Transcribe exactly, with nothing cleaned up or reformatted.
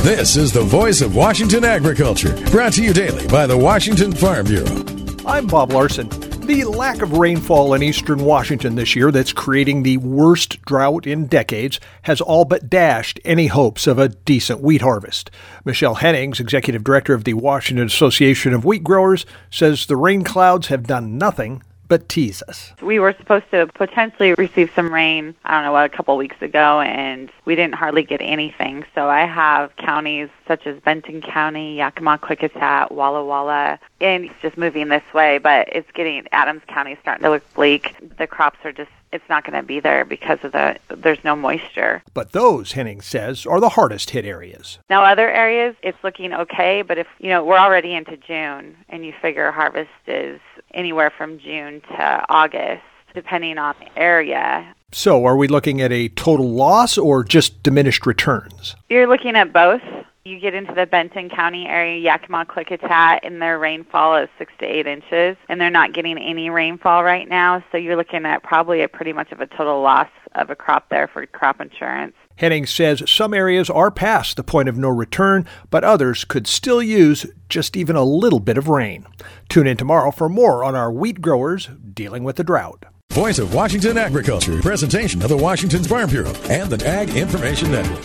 This is the voice of Washington agriculture, brought to you daily by the Washington Farm Bureau. I'm Bob Larson. The lack of rainfall in eastern Washington this year that's creating the worst drought in decades has all but dashed any hopes of a decent wheat harvest. Michelle Hennings, executive director of the Washington Association of Wheat Growers, says the rain clouds have done nothing but tease us. We were supposed to potentially receive some rain, I don't know, what, a couple weeks ago, and we didn't hardly get anything. So I have counties such as Benton County, Yakima, Klickitat, Walla Walla, and it's just moving this way, but it's getting, Adams County is starting to look bleak. The crops are just, it's not going to be there because of the, there's no moisture. But those, Henning says, are the hardest hit areas. Now, other areas, it's looking okay, but if, you know, we're already into June, and you figure harvest is anywhere from June to August, depending on the area. So are we looking at a total loss or just diminished returns? You're looking at both. You get into the Benton County area, Yakima, Klickitat, and their rainfall is six to eight inches, and they're not getting any rainfall right now, so you're looking at probably a pretty much of a total loss of a crop there for crop insurance. Henning says some areas are past the point of no return, but others could still use just even a little bit of rain. Tune in tomorrow for more on our wheat growers dealing with the drought. Voice of Washington agriculture, presentation of the Washington Farm Bureau and the Ag Information Network.